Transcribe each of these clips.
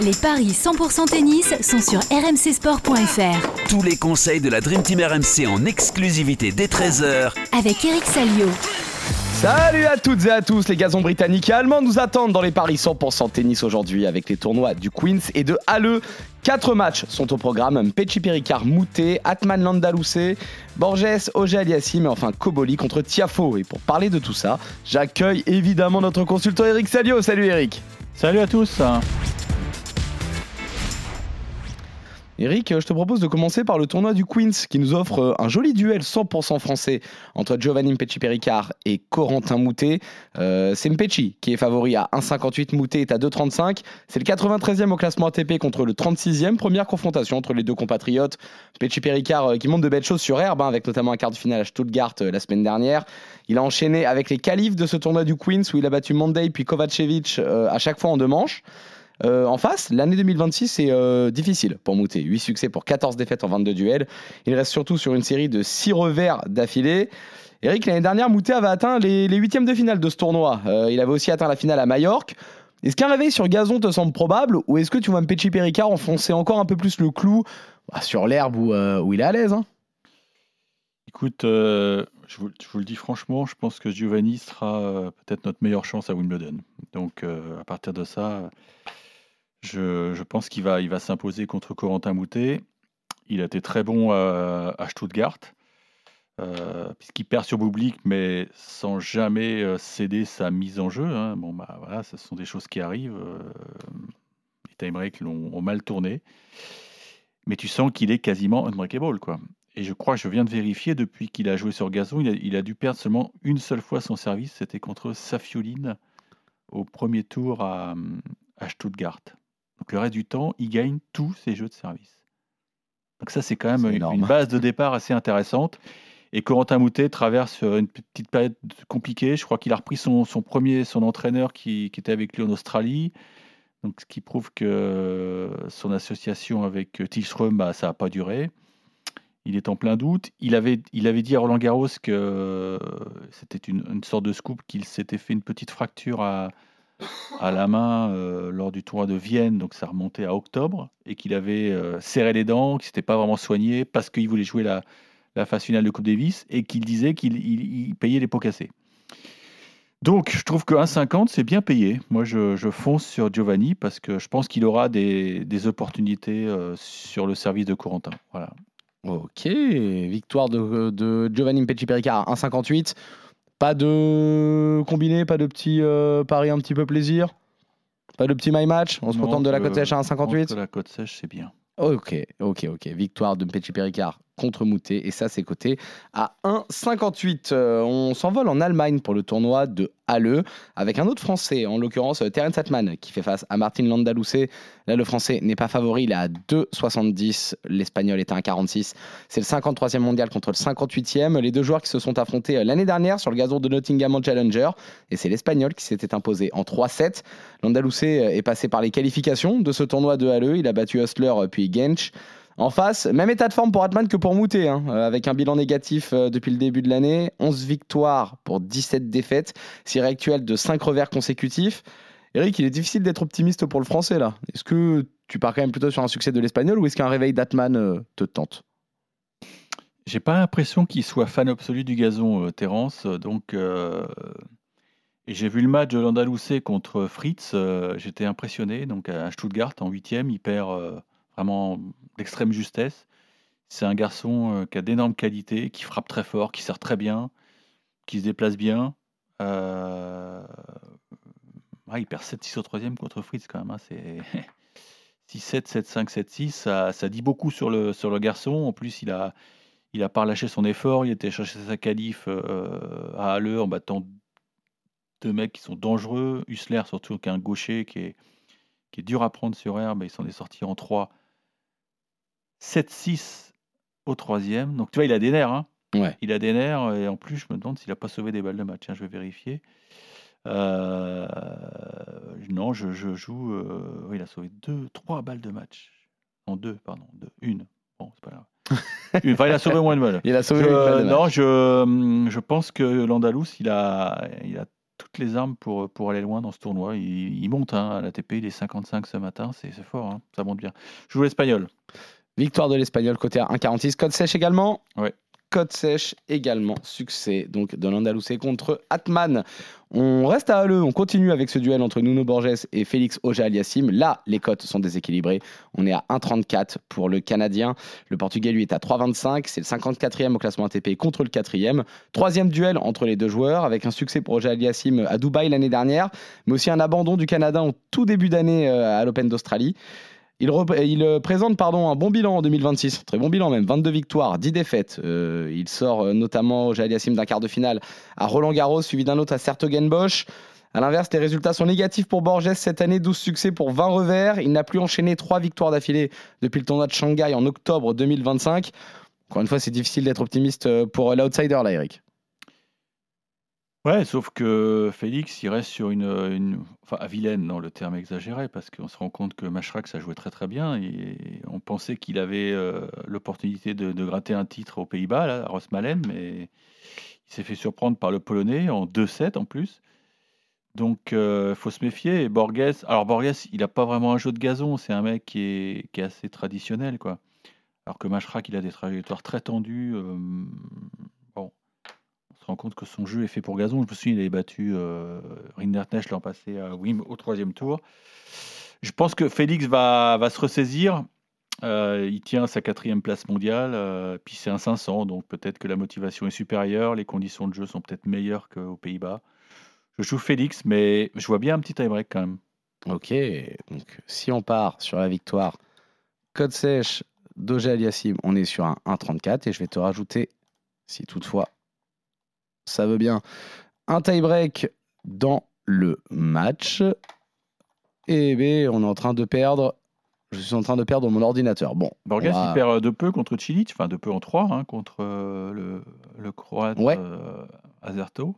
Les paris 100% tennis sont sur rmcsport.fr. Tous les conseils de la Dream Team RMC en exclusivité dès 13h Avec Eric Salio. Salut à toutes et à tous, les gazons britanniques et allemands nous attendent dans les paris 100% tennis aujourd'hui avec les tournois du Queens et de Halle. 4 matchs sont au programme, Mpetshi Péricard Moutet, Atman Landaloucet, Borges Auger-Aliassime et enfin Koboli contre Tiafoe. Et pour parler de tout ça, j'accueille évidemment notre consultant Eric Salio. Salut Eric. Salut à tous. Eric, je te propose de commencer par le tournoi du Queens qui nous offre un joli duel 100% français entre Giovanni Mpetshi Péricard et Corentin Moutet. C'est Mpetshi qui est favori à 1,58, Moutet est à 2,35. C'est le 93e au classement ATP contre le 36e. Première confrontation entre les deux compatriotes. Mpetshi Péricard qui monte de belles choses sur herbe, avec notamment un quart de finale à Stuttgart la semaine dernière. Il a enchaîné avec les qualifs de ce tournoi du Queens où il a battu Monday puis Kovacevic à chaque fois en 2 manches. En face, l'année 2026 est difficile pour Moutet. 8 succès pour 14 défaites en 22 duels. Il reste surtout sur une série de 6 revers d'affilée. Eric, l'année dernière, Moutet avait atteint les 8e de finale de ce tournoi. Il avait aussi atteint la finale à Majorque. Est-ce qu'un réveil sur gazon te semble probable ou est-ce que tu vois Mpetshi Péricard enfoncer encore un peu plus le clou sur l'herbe où il est à l'aise Écoute, je vous le dis franchement, je pense que Giovanni sera peut-être notre meilleure chance à Wimbledon. Donc à partir de ça, je pense qu'il va s'imposer contre Corentin Moutet. Il a été très bon à Stuttgart, puisqu'il perd sur Bublik, mais sans jamais céder sa mise en jeu. Bon, voilà, ce sont des choses qui arrivent. Les time-breaks ont mal tourné. Mais tu sens qu'il est quasiment unbreakable, quoi. Et je crois que je viens de vérifier, depuis qu'il a joué sur gazon, il a dû perdre seulement une seule fois son service. C'était contre Safiullin au premier tour à Stuttgart. Donc le reste du temps, il gagne tous ses jeux de service. Donc ça, c'est quand même une base de départ assez intéressante. Et Corentin Moutet traverse une petite période compliquée. Je crois qu'il a repris son entraîneur qui était avec lui en Australie. Donc, ce qui prouve que son association avec Tillström, ça n'a pas duré. Il est en plein doute. Il avait dit à Roland Garros que c'était une sorte de scoop, qu'il s'était fait une petite fracture à la main lors du tournoi de Vienne, donc ça remontait à octobre, et qu'il avait serré les dents, qu'il ne s'était pas vraiment soigné parce qu'il voulait jouer la phase finale de Coupe Davis et qu'il disait qu'il payait les pots cassés. Donc je trouve que 1,50 c'est bien payé. Moi je fonce sur Giovanni parce que je pense qu'il aura des opportunités sur le service de Corentin. Voilà. Ok, victoire de Giovanni Mpetshi Péricard à 1,58. Pas de combiné, pas de petit pari un petit peu plaisir, pas de petit my match. On se contente de la cote sèche à 1,58. La cote sèche, c'est bien. Ok. Victoire de Mpetshi Péricard contre Moutet et ça c'est coté à 1,58. On s'envole en Allemagne pour le tournoi de Halle avec un autre Français, en l'occurrence Terence Atman qui fait face à Martin Landaloucet. Là le Français n'est pas favori, il est à 2,70, l'Espagnol est à 1,46. C'est le 53e mondial contre le 58e. Les deux joueurs qui se sont affrontés l'année dernière sur le gazon de Nottingham en Challenger et c'est l'Espagnol qui s'était imposé en 3-7. Landaloucet est passé par les qualifications de ce tournoi de Halle, il a battu Hustler puis Gensch. En face, même état de forme pour Atman que pour Moutet, avec un bilan négatif depuis le début de l'année, 11 victoires pour 17 défaites, série actuelle de 5 revers consécutifs. Eric, il est difficile d'être optimiste pour le Français là. Est-ce que tu pars quand même plutôt sur un succès de l'Espagnol ou est-ce qu'un réveil d'Atman te tente ? J'ai pas l'impression qu'il soit fan absolu du gazon, Terence. Donc, et j'ai vu le match de Landaloucet contre Fritz. J'étais impressionné. Donc à Stuttgart en 8e, il perd vraiment d'extrême justesse. C'est un garçon qui a d'énormes qualités, qui frappe très fort, qui sert très bien, qui se déplace bien. Il perd 7-6 au 3e contre Fritz quand même. C'est 6-7, 7-5, 7-6. Ça dit beaucoup sur le garçon. En plus, il a pas relâché son effort. Il était chercher sa qualif à Halle en battant 2 mecs qui sont dangereux. Hustler, surtout, qui est un gaucher qui est dur à prendre sur herbe. Il s'en est sorti en 3. 7-6 au 3e. Donc, tu vois, il a des nerfs. Ouais. Il a des nerfs. Et en plus, je me demande s'il n'a pas sauvé des balles de match. Je vais vérifier. Non, je joue... oui, il a sauvé 3 balles de match. Non, 2, pardon. 1. Bon, c'est pas grave. Il a sauvé moins de balles. Il a sauvé une balle de match. Non, je pense que l'Andalous, il a toutes les armes pour aller loin dans ce tournoi. Il monte à l'ATP, il est 55 ce matin, c'est fort, hein, ça monte bien. Je joue l'Espagnol. Victoire de l'Espagnol côté à 1,46. Code sèche également. Ouais. Code sèche également. Succès donc de l'Andalusé contre Atman. On reste à Halle, on continue avec ce duel entre Nuno Borges et Félix Auger-Aliassime. Là, les cotes sont déséquilibrées. On est à 1,34 pour le Canadien. Le Portugais, lui, est à 3,25. C'est le 54e au classement ATP contre le 4e. Troisième duel entre les deux joueurs, avec un succès pour Auger-Aliassime à Dubaï l'année dernière, mais aussi un abandon du Canada en tout début d'année à l'Open d'Australie. Il présente un bon bilan en 2026, très bon bilan même, 22 victoires, 10 défaites. Il sort notamment Auger-Aliassime d'un quart de finale à Roland-Garros, suivi d'un autre à Sertogenbosch. A l'inverse, les résultats sont négatifs pour Borges cette année, 12 succès pour 20 revers. Il n'a plus enchaîné 3 victoires d'affilée depuis le tournoi de Shanghai en octobre 2025. Encore une fois, c'est difficile d'être optimiste pour l'outsider là, Eric. Ouais, sauf que Félix, il reste sur enfin, à vilaine, non, le terme exagéré, parce qu'on se rend compte que Machrak, ça jouait très très bien, et on pensait qu'il avait l'opportunité de gratter un titre aux Pays-Bas, là, à Rosmalen, mais il s'est fait surprendre par le Polonais en 2-7 en plus. Donc, il faut se méfier. Et Borges, il n'a pas vraiment un jeu de gazon, c'est un mec qui est assez traditionnel, quoi. Alors que Machrak, il a des trajectoires très tendues. Bon, on se rend compte que son jeu est fait pour gazon. Je me souviens, il avait battu Rinderknecht l'an passé à Wim au 3e tour. Je pense que Félix va se ressaisir. Il tient sa 4e place mondiale. Puis c'est un 500, donc peut-être que la motivation est supérieure. Les conditions de jeu sont peut-être meilleures qu'aux Pays-Bas. Je joue Félix, mais je vois bien un petit tie-break quand même. Ok, donc si on part sur la victoire, code sèche d'Auger-Aliassime, on est sur un 1,34 et je vais te rajouter, si toutefois ça veut bien, un tie-break dans le match. Et bien, on est en train de perdre. Je suis en train de perdre mon ordinateur. Bon, Borges, il perd de peu contre Cilic, enfin de peu en 3, hein, contre le Croate Azerto.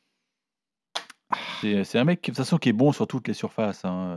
C'est un mec de toute façon qui est bon sur toutes les surfaces, hein.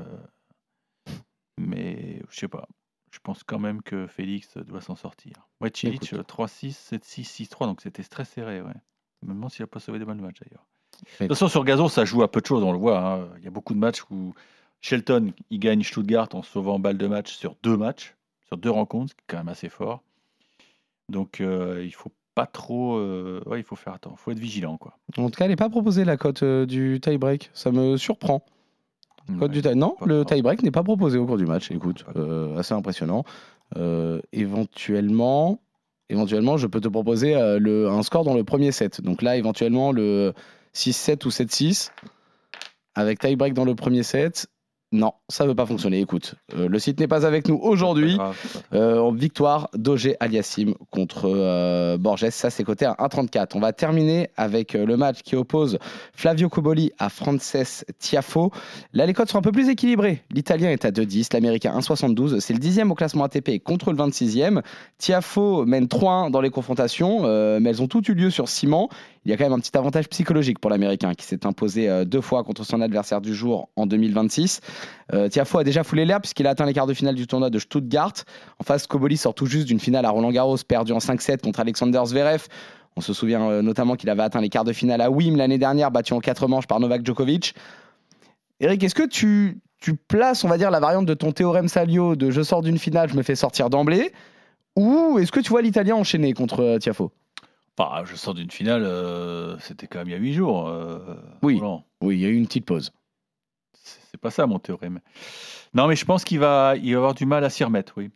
Mais je sais pas. Je pense quand même que Félix doit s'en sortir. Ouais, Cilic 3-6, 7-6, 6-3, donc c'était très serré. Ouais. Je me demande s'il a pas sauvé des mal matchs d'ailleurs. De toute façon, sur gazon, ça joue à peu de choses, on le voit, hein. Il y a beaucoup de matchs où Shelton il gagne Stuttgart en sauvant balle de match sur 2 matchs, sur 2 rencontres, ce qui est quand même assez fort. Donc il faut pas trop. Il faut faire attention, il faut être vigilant, quoi. En tout cas, elle n'est pas proposée la cote du tie-break. Ça me surprend. Non, le tie-break n'est pas proposé au cours du match. Écoute, assez impressionnant. Éventuellement, je peux te proposer un score dans le premier set. Donc là, éventuellement, le 6-7 ou 7-6 avec tie-break dans le premier set. Non, ça ne veut pas fonctionner. Écoute, le site n'est pas avec nous aujourd'hui. Victoire d'Auger-Aliassime contre Borges. Ça, c'est coté à 1,34. On va terminer avec le match qui oppose Flavio Cobolli à Frances Tiafoe. Là, les cotes sont un peu plus équilibrées. L'Italien est à 2,10, l'Américain 1,72. C'est le 10e au classement ATP contre le 26e. Tiafoe mène 3-1 dans les confrontations, mais elles ont toutes eu lieu sur ciment. Il y a quand même un petit avantage psychologique pour l'Américain qui s'est imposé 2 fois contre son adversaire du jour en 2026. Tiafoe a déjà foulé l'air puisqu'il a atteint les quarts de finale du tournoi de Stuttgart. En face, Cobolli sort tout juste d'une finale à Roland-Garros perdue en 5-7 contre Alexander Zverev. On se souvient notamment qu'il avait atteint les quarts de finale à Wim l'année dernière, battu en 4 manches par Novak Djokovic. Eric, est-ce que tu places, on va dire, la variante de ton théorème Salio de je sors d'une finale, je me fais sortir d'emblée, ou est-ce que tu vois l'Italien enchaîner contre Tiafoe? Je sors d'une finale, c'était quand même il y a 8 jours. Oui, il y a eu une petite pause. C'est pas ça mon théorème. Non, mais je pense qu'il va avoir du mal à s'y remettre, oui.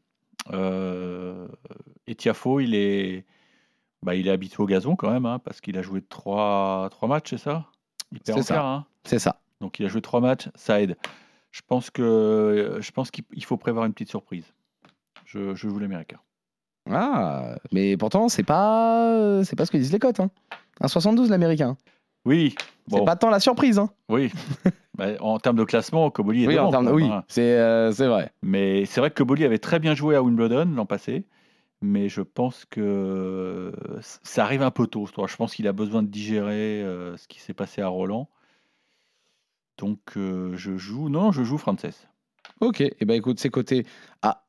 Et Tiafoe, il est habitué au gazon quand même, hein, parce qu'il a joué 3 matchs, c'est ça? Il perd en quart, hein. C'est ça. Donc il a joué 3 matchs, ça aide. Je pense qu'il faut prévoir une petite surprise. Je joue l'Américain. Ah, mais pourtant, c'est pas ce que disent les cotes. Hein. 1,72 l'Américain. Oui. Bon. C'est pas tant la surprise. Hein. Oui. En termes de classement, Cobolli est devant. Oui, c'est vrai. Mais c'est vrai que Cobolli avait très bien joué à Wimbledon l'an passé. Mais je pense que ça arrive un peu tôt. Je pense qu'il a besoin de digérer ce qui s'est passé à Roland. Donc je joue Frances. Ok, et ben écoute, c'est coté à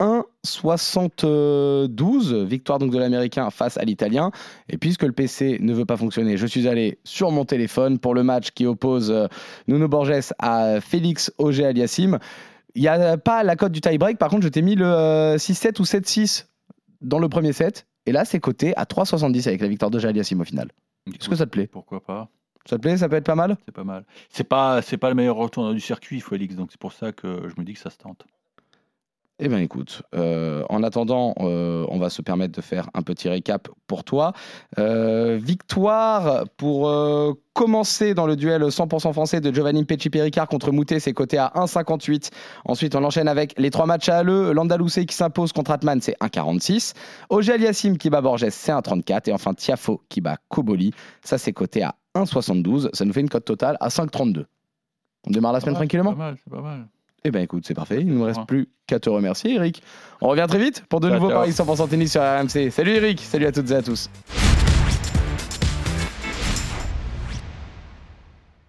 1,72, victoire donc de l'Américain face à l'Italien. Et puisque le PC ne veut pas fonctionner, je suis allé sur mon téléphone pour le match qui oppose Nuno Borges à Félix Auger-Aliassime. Il n'y a pas la cote du tie-break, par contre je t'ai mis le 6-7 ou 7-6 dans le premier set. Et là c'est coté à 3,70 avec la victoire d'Auger-Aliassime au final. Est-ce que ça te plaît ? Pourquoi pas ? Ça te plaît ? Ça peut être pas mal ? C'est pas mal. C'est pas le meilleur retour du circuit, Félix, donc c'est pour ça que je me dis que ça se tente. Eh bien écoute, en attendant, on va se permettre de faire un petit récap pour toi. Victoire pour commencer dans le duel 100% français de Giovanni Pesci-Péricard contre Moutet, c'est coté à 1,58. Ensuite, on enchaîne avec les 3 matchs à l'E. L'Andalusé qui s'impose contre Atman, c'est 1,46. Auger-Aliassime qui bat Borges, c'est 1,34. Et enfin, Tiafoe qui bat Koboli, ça c'est coté à 1,72. Ça nous fait une cote totale à 5,32. On démarre la semaine tranquillement ? C'est pas mal. Eh bien écoute, c'est parfait. Il ne nous reste plus qu'à te remercier, Eric. On revient très vite pour de nouveaux paris 100% tennis sur RMC. Salut Eric, salut à toutes et à tous.